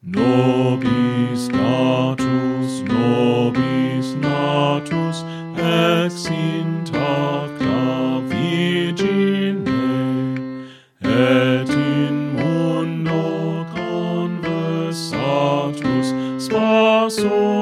nobis natus, ex intacta Virgine, et in mundo conversatus, spaso